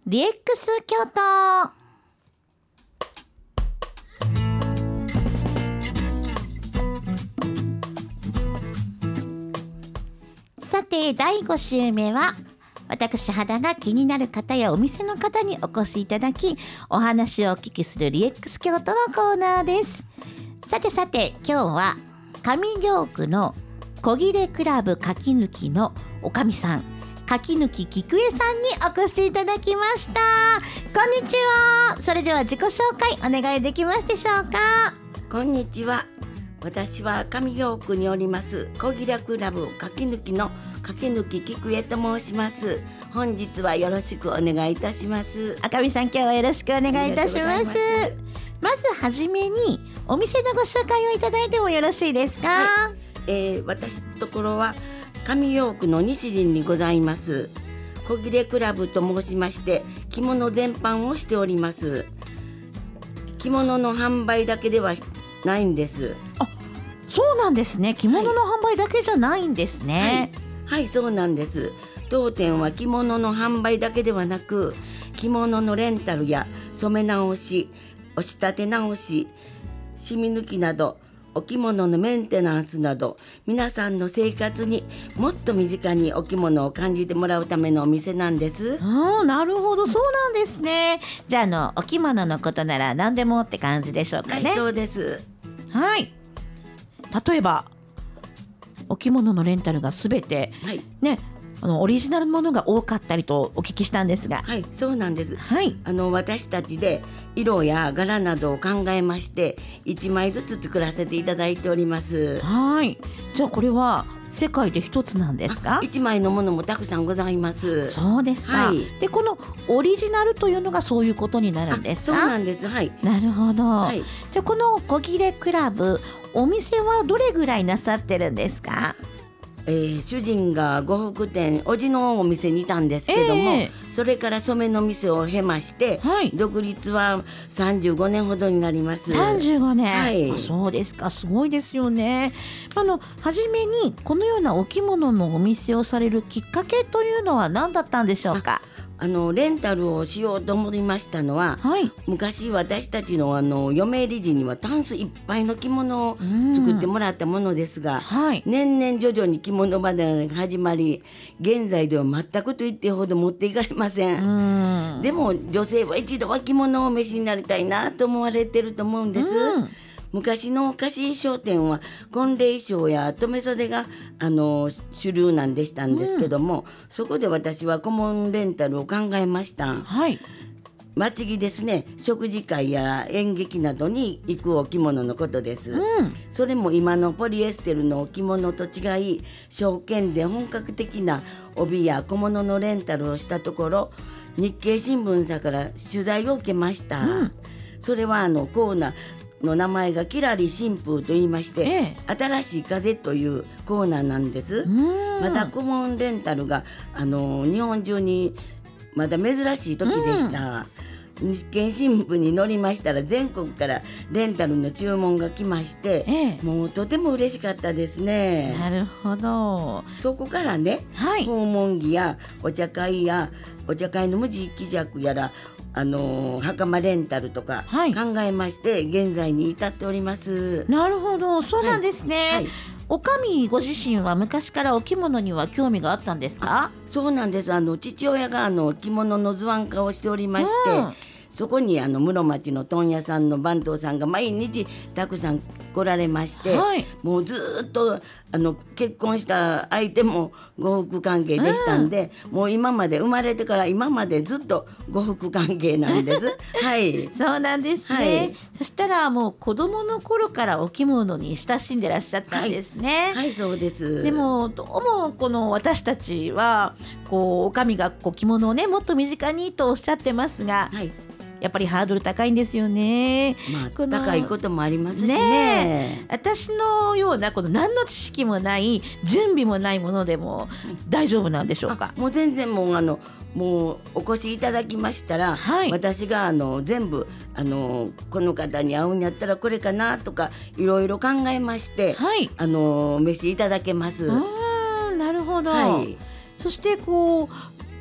DX 京都。さて第5週目は私肌が気になる方やお店の方にお越しいただきお話をお聞きする DX 京都のコーナーです。さて今日は上京区の小切クラブ柿抜きのおかみさん柿抜き菊江さんにお越しいただきました。こんにちは。それでは自己紹介お願いできますでしょうか。 こんにちは。私は上京区におります小切クラブ柿抜きの柿抜き菊江と申します。本日はよろしくお願いいたします。 赤見さん今日はよろしくお願いいたします。まずはじめにお店のご紹介をいただいてもよろしいですか。 はい、私のところは上京区の西陣にございます小切クラブと申しまして着物全般をしております。着物の販売だけではないんです。 あ、そうなんですね。着物の販売だけじゃないんですね。 はい、そうなんです。当店は着物の販売だけではなく着物のレンタルや染め直し、お仕立て直し、染み抜きなどお着物のメンテナンスなど皆さんの生活にもっと身近にお着物を感じてもらうためのお店なんです。 なるほど、そうなんですね。じゃあお着物のことなら何でもって感じでしょうかね。 はい、そうです。 はい。例えばお着物のレンタルがすべて、ね、オリジナルのものが多かったりとお聞きしたんですが。 はい、そうなんです。 はい、 私たちで色や柄などを考えまして1枚ずつ作らせていただいております。 はい。じゃあこれは世界で一つなんですか。 1枚のものもたくさんございます。 そうですか。 はい、 でこのオリジナルというのがそういうことになるんですか。 そうなんです。はい。 なるほど。 はい、 じゃあこの小切クラブお店はどれぐらいなさってるんですか。 主人が呉服店おじのお店にいたんですけども、それから染めの店を経まして、独立は35年ほどになります。 35年、 はい、 そうですか。すごいですよね。初めにこのようなお着物のお店をされるきっかけというのは何だったんでしょうか。 レンタルをしようと思いましたのは、昔私たちの嫁入り時にはタンスいっぱいの着物を作ってもらったものですが、年々徐々に着物離れが始まり現在では全くと言ってほど持っていかれません。でも女性は一度は着物をお召しになりたいなと思われてると思うんです。昔の貸衣装店は婚礼衣装や留め袖が主流なんでしたんですけども、そこで私は顧問レンタルを考えました。末期ですね、食事会や演劇などに行くお着物のことです。それも今のポリエステルのお着物と違い証券で本格的な帯や小物のレンタルをしたところ日経新聞社から取材を受けました。それはコーナーの名前がキラリ新風と言いまして、新しい風というコーナーなんです。まだ顧問レンタルが日本中にまだ珍しい時でした。日経新聞に載りましたら全国からレンタルの注文が来まして、もうとても嬉しかったですね。 なるほど。 そこからね、訪問着やお茶会の無地希釈やら袴レンタルとか考えまして、現在に至っております。 なるほど、そうなんですね。おかみご自身は昔からお着物には興味があったんですか。 そうなんです。父親が着物の図案家をしておりまして、そこに室町の問屋さんの番頭さんが毎日たくさん来られまして、もうずっと結婚した相手も呉服関係でしたんで、もう今まで生まれてから今までずっと呉服関係なんです。 そうなんですね。そしたらもう子供の頃からお着物に親しんでらっしゃったんですね。 そうです。 でもどうもこの私たちはおかみが着物をねもっと身近にとおっしゃってますが、やっぱりハードル高いんですよね。 高いこともありますしね。 私のような何の知識もない準備もないものでも大丈夫なんでしょうか。 もう全然もうお越しいただきましたら、私が全部この方に会うんやったらこれかなとかいろいろ考えまして、お召しいただけます。 なるほど。そして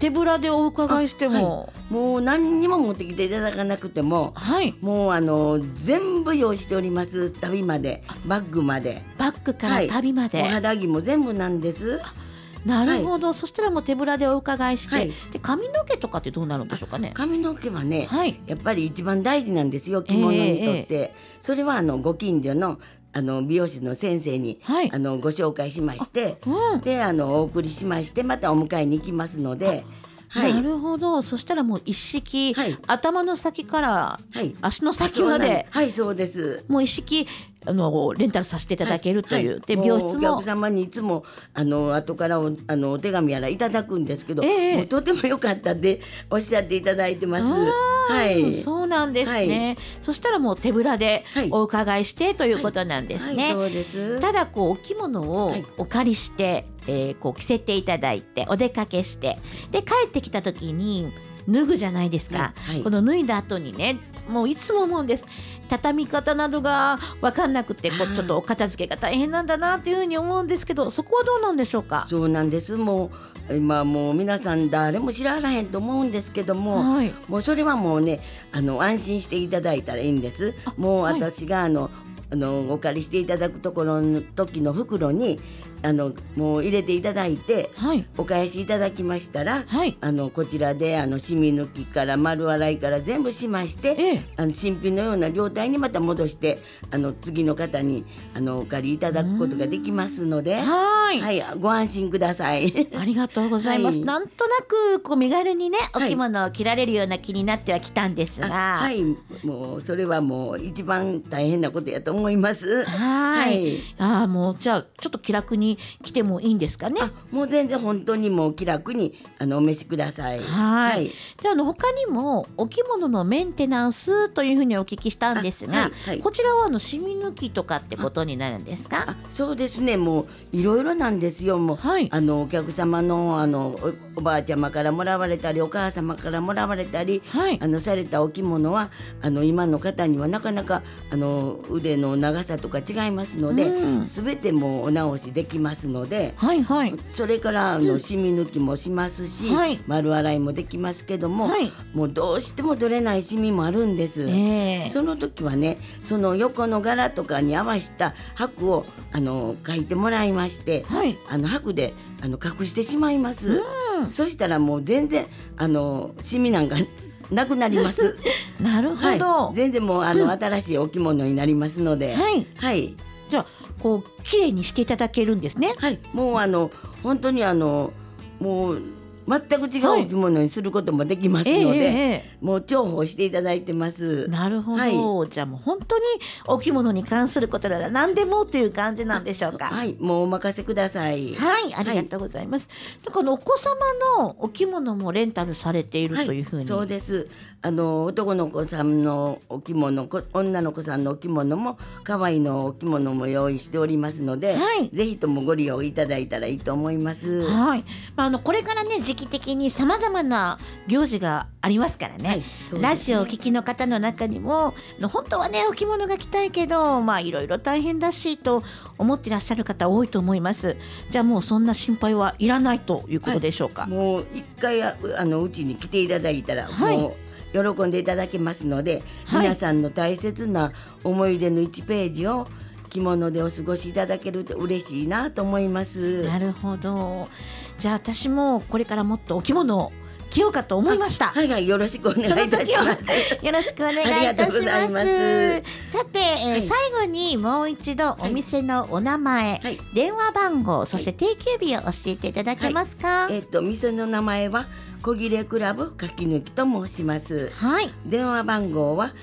手ぶらでお伺いしても、 もう何にも持ってきていただかなくても、もう全部用意しております。旅まで、バッグまで、 バッグから旅まで、 お肌着も全部なんです。 なるほど、そしたらもう手ぶらでお伺いして、で髪の毛とかってどうなるんでしょうかね。 髪の毛はね、やっぱり一番大事なんですよ、着物にとって。それはご近所の美容師の先生に、ご紹介しまして、でお送りしまして、またお迎えに行きますので。 なるほど。そしたらもう一式、頭の先から足の先まで、 そうです。 もう一式レンタルさせていただけるという、で美容室もお客様にいつも後からお手紙やらいただくんですけど、もうとても良かったっておっしゃっていただいてます。 そうなんですね。そしたらもう手ぶらでお伺いしてということなんですね。 そうです。 ただお着物をお借りして、着せていただいてお出かけして、で帰ってきた時に脱ぐじゃないですか。この脱いだ後にね、もういつも思うんです。畳み方などが分かんなくて、ちょっとお片付けが大変なんだなっていうふうに思うんですけど、そこはどうなんでしょうか。 そうなんです。もう今もう皆さん誰も知らへんと思うんですけども、もうそれはもうね安心していただいたらいいんです。もう私がお借りしていただくところの時の袋にもう入れていただいて、お返しいただきましたら、こちらで染み抜きから丸洗いから全部しまして、新品のような状態にまた戻して次の方にお借りいただくことができますので、ご安心ください。 ありがとうございます。なんとなく身軽にねお着物を着られるような気になってはきたんですが、 もうそれはもう一番大変なことやと思います。 もうじゃあちょっと気楽に来てもいいんですかね。 もう全然本当にもう気楽にお召しください。 じゃあ他にもお着物のメンテナンスというふうにお聞きしたんですが、こちらは染み抜きとかってことになるんですか。 そうですね。もういろいろなんですよ。もう、お客様のおばあちゃまからもらわれたり、お母様からもらわれたり、されたお着物は今の方にはなかなか腕の長さとか違いますので、全てもうお直しできますので、それから染み抜きもしますし、丸洗いもできますけども、もうどうしても取れない染みもあるんです。その時はね、その横の柄とかに合わせた箔を書いてもらいまして、箔で隠してしまいます。そしたらもう全然染みなんかなくなります。 なるほど。 全然もう新しいお着物になりますので、 じゃあ綺麗にしていただけるんですね。 もう本当にもう全く違うお着物にすることもできますので、もう重宝していただいてます。 なるほど、じゃあもう本当にお着物に関することなら何でもという感じなんでしょうか。 もうお任せください。 ありがとうございます。お子様のお着物もレンタルされているというふうに。 そうです。男の子さんのお着物、女の子さんのお着物も可愛いのお着物も用意しておりますので、ぜひともご利用いただいたらいいと思います。 これからね時期的にさまざまな行事がありますからね、ラジオをお聞きの方の中にも本当はねお着物が着たいけどいろいろ大変だしと思っていらっしゃる方多いと思います。じゃあもうそんな心配はいらないということでしょうか。 もう一回うちに来ていただいたら、もう喜んでいただけますので、皆さんの大切な思い出の1ページを着物でお過ごしいただけると嬉しいなと思います。 なるほど。じゃあ私もこれからもっとお着物を着ようかと思いました。 よろしくお願いいたします。 よろしくお願いいたします。さて、最後にもう一度お店のお名前、電話番号、そして定休日を教えていただけますか。 店の名前は小切クラブかきぬきと申します。電話番号は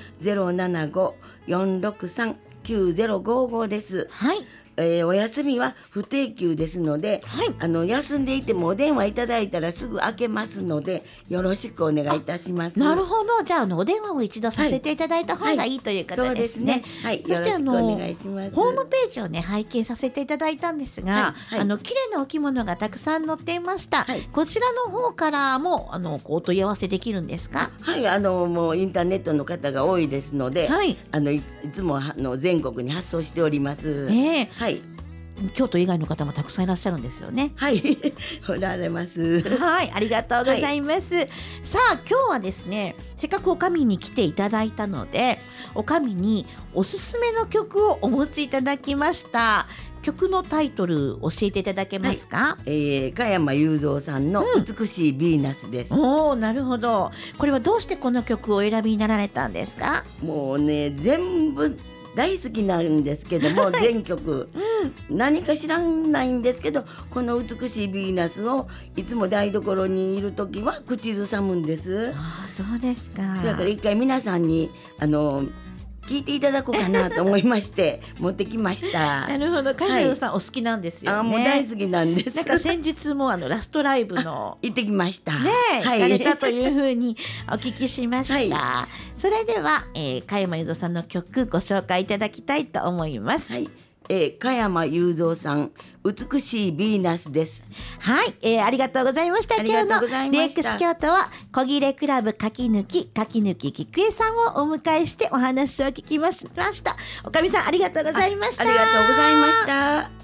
075-463-9055です。お休みは不定休ですので、休んでいてもお電話いただいたらすぐ開けますのでよろしくお願いいたします。 なるほど。じゃあお電話を一度させていただいた方がいいということですね。 そしてよろしくお願いします。 ホームページをね拝見させていただいたんですが、綺麗なお着物がたくさん載っていました。こちらの方からもお問い合わせできるんですか。 もうインターネットの方が多いですので、いつも全国に発送しております。 京都以外の方もたくさんいらっしゃるんですよね。 はいおられます。 はい、ありがとうございます、さあ今日はですね、せっかくおかみに来ていただいたので、おかみにおすすめの曲をお持ちいただきました。曲のタイトル教えていただけますか？ 加山雄三さんの美しいヴィーナスです、 おー、なるほど。これはどうしてこの曲をお選びになられたんですか？ もうね全部大好きなんですけども、全曲、何か知らないんですけど、この美しいヴィーナスをいつも台所にいるときは口ずさむんです。 あ、そうですか。 だから一回皆さんに聞いていただこうかなと思いまして持ってきました。 なるほど、加山雄三さん、お好きなんですよね。 もう大好きなんです。 なんか先日もラストライブの行ってきましたね、行かれたというふうにお聞きしました、それでは、加山雄三さんの曲ご紹介いただきたいと思います。 加山雄三さん、美しいヴィーナスです。 はい、ありがとうございました。今日のリエックス京都は小切クラブ柿抜き菊江さんをお迎えしてお話を聞きました。おかみさん、ありがとうございました。 ありがとうございました。